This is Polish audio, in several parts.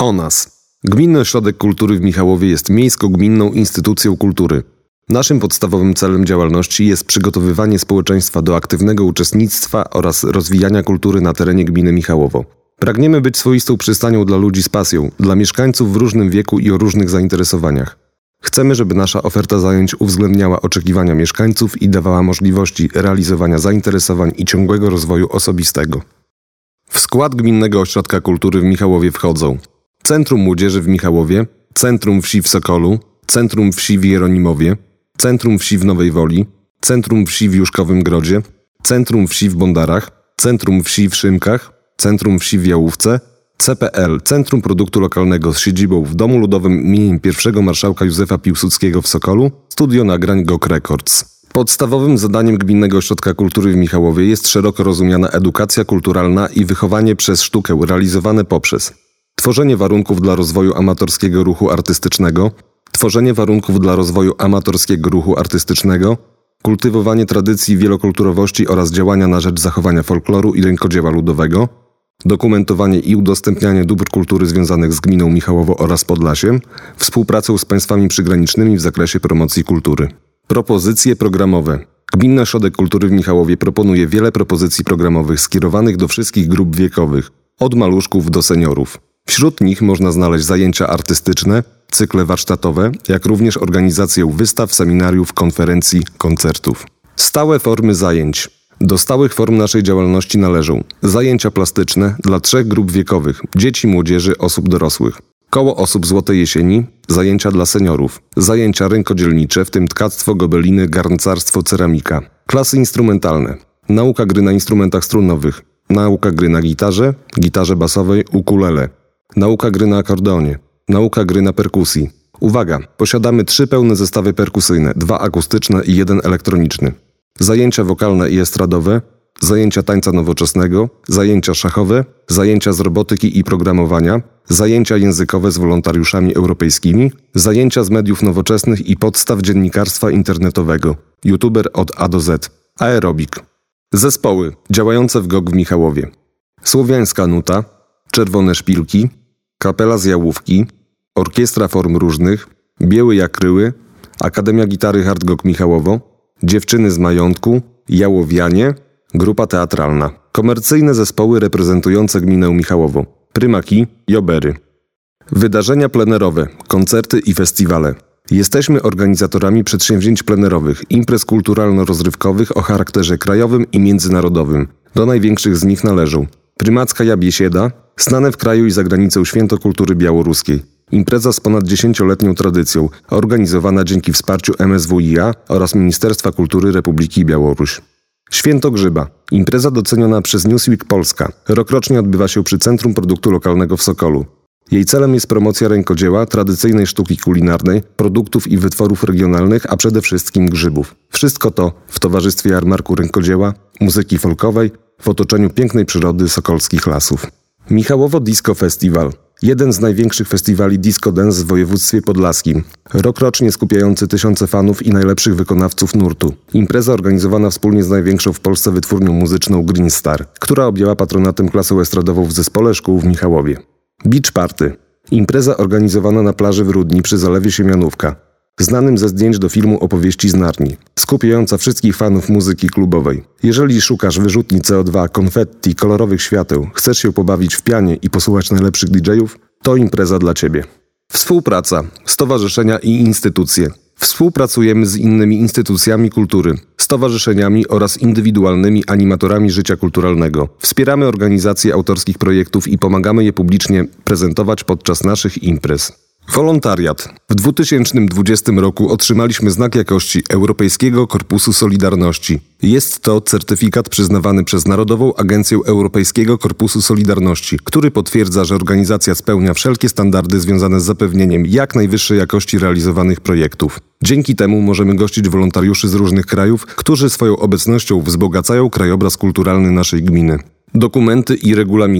O nas. Gminny Ośrodek Kultury w Michałowie jest miejsko-gminną instytucją kultury. Naszym podstawowym celem działalności jest przygotowywanie społeczeństwa do aktywnego uczestnictwa oraz rozwijania kultury na terenie gminy Michałowo. Pragniemy być swoistą przystanią dla ludzi z pasją, dla mieszkańców w różnym wieku i o różnych zainteresowaniach. Chcemy, żeby nasza oferta zajęć uwzględniała oczekiwania mieszkańców i dawała możliwości realizowania zainteresowań i ciągłego rozwoju osobistego. W skład Gminnego Ośrodka Kultury w Michałowie wchodzą Centrum Młodzieży w Michałowie, Centrum Wsi w Sokolu, Centrum Wsi w Jeronimowie, Centrum Wsi w Nowej Woli, Centrum Wsi w Juszkowym Grodzie, Centrum Wsi w Bondarach, Centrum Wsi w Szymkach, Centrum Wsi w Jałówce, CPL, Centrum Produktu Lokalnego z siedzibą w Domu Ludowym im. 1 Marszałka Józefa Piłsudskiego w Sokolu, Studio Nagrań GOK Records. Podstawowym zadaniem Gminnego Ośrodka Kultury w Michałowie jest szeroko rozumiana edukacja kulturalna i wychowanie przez sztukę realizowane poprzez tworzenie warunków dla rozwoju amatorskiego ruchu artystycznego, kultywowanie tradycji wielokulturowości oraz działania na rzecz zachowania folkloru i rękodzieła ludowego, dokumentowanie i udostępnianie dóbr kultury związanych z gminą Michałowo oraz Podlasiem, współpracę z państwami przygranicznymi w zakresie promocji kultury. Propozycje programowe. Gminny Ośrodek Kultury w Michałowie proponuje wiele propozycji programowych skierowanych do wszystkich grup wiekowych, od maluszków do seniorów. Wśród nich można znaleźć zajęcia artystyczne, cykle warsztatowe, jak również organizację wystaw, seminariów, konferencji, koncertów. Stałe formy zajęć. Do stałych form naszej działalności należą zajęcia plastyczne dla 3 grup wiekowych – dzieci, młodzieży, osób dorosłych. Koło osób Złotej Jesieni, zajęcia dla seniorów, zajęcia rękodzielnicze, w tym tkactwo, gobeliny, garncarstwo, ceramika. Klasy instrumentalne, nauka gry na instrumentach strunowych, nauka gry na gitarze, gitarze basowej, ukulele, nauka gry na akordeonie, nauka gry na perkusji. Uwaga, posiadamy 3 pełne zestawy perkusyjne, 2 akustyczne i 1 elektroniczny. Zajęcia wokalne i estradowe, zajęcia tańca nowoczesnego, zajęcia szachowe, zajęcia z robotyki i programowania, zajęcia językowe z wolontariuszami europejskimi, zajęcia z mediów nowoczesnych i podstaw dziennikarstwa internetowego, youtuber od A do Z, aerobik. Zespoły działające w GOK w Michałowie. Słowiańska Nuta, Czerwone Szpilki, Kapela z Jałówki, Orkiestra Form Różnych, Bieły jak Ryły, Akademia Gitary Hard GOK Michałowo, Dziewczyny z Majątku, Jałowianie, Grupa Teatralna. Komercyjne zespoły reprezentujące gminę Michałowo. Prymaki, Jobery. Wydarzenia plenerowe, koncerty i festiwale. Jesteśmy organizatorami przedsięwzięć plenerowych, imprez kulturalno-rozrywkowych o charakterze krajowym i międzynarodowym. Do największych z nich należą Prymacka Jabiesieda, znane w kraju i za granicą Święto Kultury Białoruskiej. Impreza z ponad 10-letnią tradycją, organizowana dzięki wsparciu MSWiA oraz Ministerstwa Kultury Republiki Białoruś. Święto Grzyba. Impreza doceniona przez Newsweek Polska. Rokrocznie odbywa się przy Centrum Produktu Lokalnego w Sokolu. Jej celem jest promocja rękodzieła, tradycyjnej sztuki kulinarnej, produktów i wytworów regionalnych, a przede wszystkim grzybów. Wszystko to w towarzystwie jarmarku rękodzieła, muzyki folkowej, w otoczeniu pięknej przyrody sokolskich lasów. Michałowo Disco Festival. Jeden z największych festiwali disco dance w województwie podlaskim. Rokrocznie skupiający tysiące fanów i najlepszych wykonawców nurtu. Impreza organizowana wspólnie z największą w Polsce wytwórnią muzyczną Green Star, która objęła patronatem klasę estradową w Zespole Szkół w Michałowie. Beach Party. Impreza organizowana na plaży w Rudni przy zalewie Siemianówka, znanym ze zdjęć do filmu Opowieści z Narni, skupiająca wszystkich fanów muzyki klubowej. Jeżeli szukasz wyrzutni CO2, konfetti, kolorowych świateł, chcesz się pobawić w pianie i posłuchać najlepszych DJ-ów, to impreza dla Ciebie. Współpraca, stowarzyszenia i instytucje. Współpracujemy z innymi instytucjami kultury, stowarzyszeniami oraz indywidualnymi animatorami życia kulturalnego. Wspieramy organizację autorskich projektów i pomagamy je publicznie prezentować podczas naszych imprez. Wolontariat. W 2020 roku otrzymaliśmy znak jakości Europejskiego Korpusu Solidarności. Jest to certyfikat przyznawany przez Narodową Agencję Europejskiego Korpusu Solidarności, który potwierdza, że organizacja spełnia wszelkie standardy związane z zapewnieniem jak najwyższej jakości realizowanych projektów. Dzięki temu możemy gościć wolontariuszy z różnych krajów, którzy swoją obecnością wzbogacają krajobraz kulturalny naszej gminy. Dokumenty i regulaminy.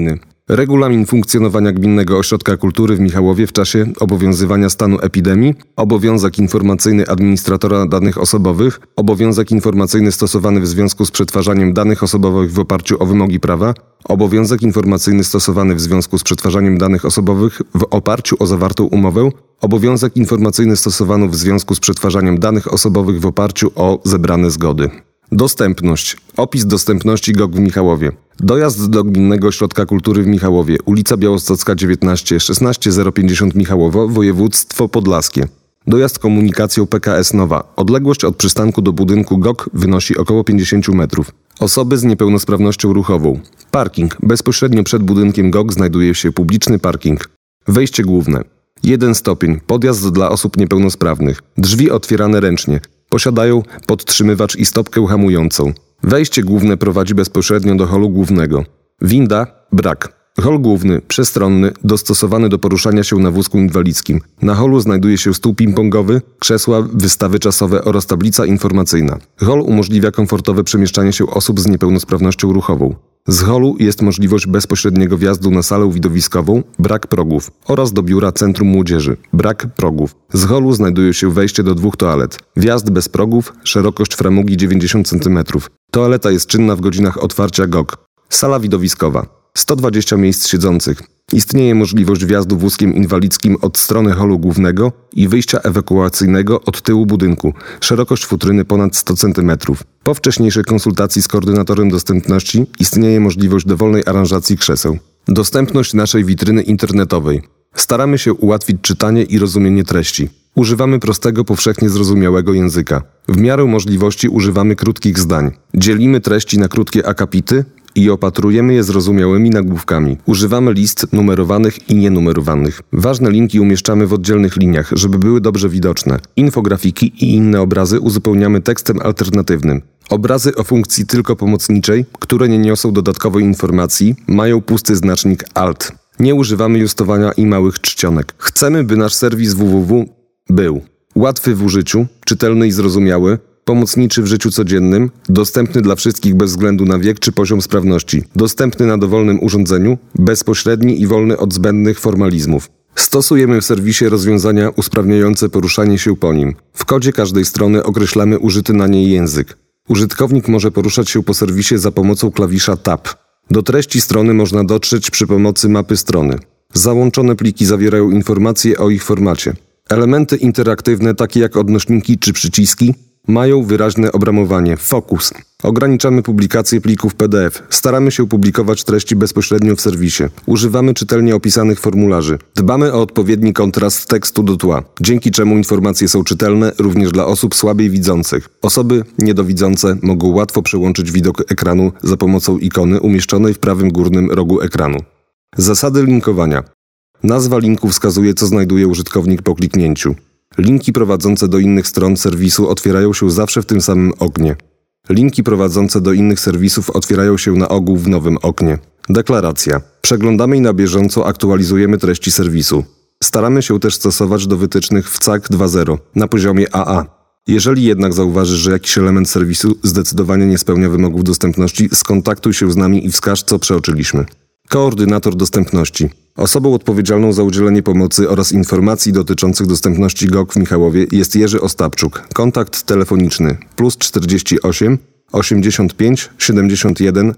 Regulamin funkcjonowania Gminnego Ośrodka Kultury w Michałowie w czasie obowiązywania stanu epidemii, obowiązek informacyjny administratora danych osobowych, obowiązek informacyjny stosowany w związku z przetwarzaniem danych osobowych w oparciu o wymogi prawa, obowiązek informacyjny stosowany w związku z przetwarzaniem danych osobowych w oparciu o zawartą umowę, obowiązek informacyjny stosowany w związku z przetwarzaniem danych osobowych w oparciu o zebrane zgody. Dostępność. Opis dostępności GOG w Michałowie. Dojazd do Gminnego Ośrodka Kultury w Michałowie, ulica Białostocka 19, 16050 Michałowo, województwo podlaskie. Dojazd komunikacją PKS Nowa. Odległość od przystanku do budynku GOG wynosi około 50 metrów. Osoby z niepełnosprawnością ruchową. Parking. Bezpośrednio przed budynkiem GOG znajduje się publiczny parking. Wejście główne. 1 stopień. Podjazd dla osób niepełnosprawnych. Drzwi otwierane ręcznie. Posiadają podtrzymywacz i stopkę hamującą. Wejście główne prowadzi bezpośrednio do holu głównego. Winda – brak. Hol główny, przestronny, dostosowany do poruszania się na wózku inwalidzkim. Na holu znajduje się stół ping-pongowy, krzesła, wystawy czasowe oraz tablica informacyjna. Hol umożliwia komfortowe przemieszczanie się osób z niepełnosprawnością ruchową. Z holu jest możliwość bezpośredniego wjazdu na salę widowiskową, brak progów, oraz do biura Centrum Młodzieży, brak progów. Z holu znajduje się wejście do 2 toalet. Wjazd bez progów, szerokość framugi 90 cm. Toaleta jest czynna w godzinach otwarcia GOG. Sala widowiskowa. 120 miejsc siedzących. Istnieje możliwość wjazdu wózkiem inwalidzkim od strony holu głównego i wyjścia ewakuacyjnego od tyłu budynku. Szerokość futryny ponad 100 cm. Po wcześniejszej konsultacji z koordynatorem dostępności istnieje możliwość dowolnej aranżacji krzeseł. Dostępność naszej witryny internetowej. Staramy się ułatwić czytanie i rozumienie treści. Używamy prostego, powszechnie zrozumiałego języka. W miarę możliwości używamy krótkich zdań. Dzielimy treści na krótkie akapity i opatrujemy je zrozumiałymi nagłówkami. Używamy list numerowanych i nienumerowanych. Ważne linki umieszczamy w oddzielnych liniach, żeby były dobrze widoczne. Infografiki i inne obrazy uzupełniamy tekstem alternatywnym. Obrazy o funkcji tylko pomocniczej, które nie niosą dodatkowej informacji, mają pusty znacznik Alt. Nie używamy justowania i małych czcionek. Chcemy, by nasz serwis www był łatwy w użyciu, czytelny i zrozumiały, pomocniczy w życiu codziennym, dostępny dla wszystkich bez względu na wiek czy poziom sprawności, dostępny na dowolnym urządzeniu, bezpośredni i wolny od zbędnych formalizmów. Stosujemy w serwisie rozwiązania usprawniające poruszanie się po nim. W kodzie każdej strony określamy użyty na niej język. Użytkownik może poruszać się po serwisie za pomocą klawisza Tab. Do treści strony można dotrzeć przy pomocy mapy strony. Załączone pliki zawierają informacje o ich formacie. Elementy interaktywne, takie jak odnośniki czy przyciski, mają wyraźne obramowanie, fokus. Ograniczamy publikację plików PDF. Staramy się publikować treści bezpośrednio w serwisie. Używamy czytelnie opisanych formularzy. Dbamy o odpowiedni kontrast tekstu do tła, dzięki czemu informacje są czytelne również dla osób słabiej widzących. Osoby niedowidzące mogą łatwo przełączyć widok ekranu za pomocą ikony umieszczonej w prawym górnym rogu ekranu. Zasady linkowania. Nazwa linku wskazuje, co znajduje użytkownik po kliknięciu. Linki prowadzące do innych stron serwisu otwierają się zawsze w tym samym oknie. Linki prowadzące do innych serwisów otwierają się na ogół w nowym oknie. Deklaracja. Przeglądamy i na bieżąco aktualizujemy treści serwisu. Staramy się też stosować do wytycznych w CAK 2.0 na poziomie AA. Jeżeli jednak zauważysz, że jakiś element serwisu zdecydowanie nie spełnia wymogów dostępności, skontaktuj się z nami i wskaż, co przeoczyliśmy. Koordynator dostępności. Osobą odpowiedzialną za udzielenie pomocy oraz informacji dotyczących dostępności GOG w Michałowie jest Jerzy Ostapczuk. Kontakt telefoniczny +48 85 71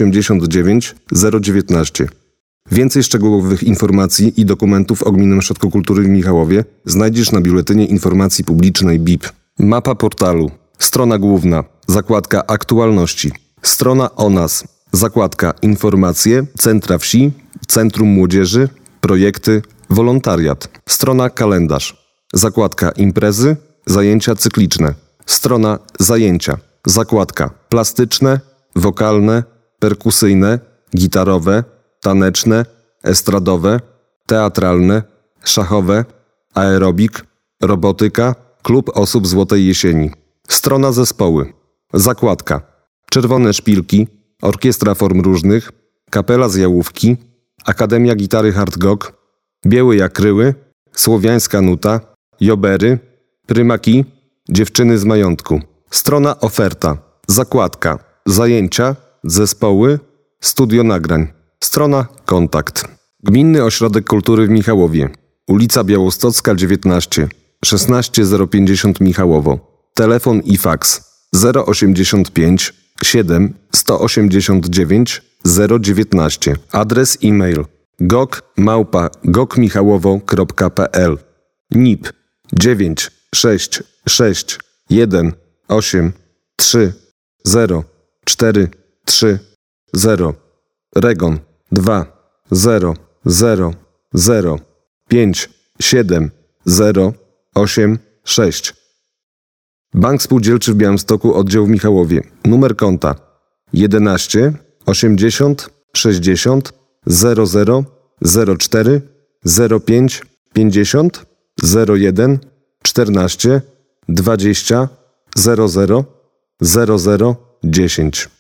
89 019. Więcej szczegółowych informacji i dokumentów o Gminnym Ośrodku Kultury w Michałowie znajdziesz na Biuletynie Informacji Publicznej BIP. Mapa portalu. Strona główna. Zakładka Aktualności. Strona o nas. Zakładka Informacje, Centra Wsi, Centrum Młodzieży, Projekty, Wolontariat. Strona Kalendarz. Zakładka Imprezy, Zajęcia cykliczne. Strona Zajęcia. Zakładka Plastyczne, Wokalne, Perkusyjne, Gitarowe, Taneczne, Estradowe, Teatralne, Szachowe, Aerobik, Robotyka, Klub Osób Złotej Jesieni. Strona Zespoły. Zakładka Czerwone Szpilki, Orkiestra Form Różnych, Kapela z Jałówki, Akademia Gitary Hardgog, Białe Jakryły, Słowiańska Nuta, Jobery, Prymaki, Dziewczyny z Majątku. Strona Oferta. Zakładka Zajęcia, Zespoły, Studio Nagrań. Strona kontakt. Gminny Ośrodek Kultury w Michałowie. Ulica Białostocka 19 16050 Michałowo. Telefon i faks 085 7 189 019. Adres e-mail gok@gokmichałowo.pl. NIP 9 6 6 1 8 3 0 4 3 0. REGON 2 0 0 0 5 7 0 8 6. Bank Spółdzielczy w Białymstoku, oddział w Michałowie. Numer konta 11 80 60 00 04 05 50 01 14 20 00 00 10.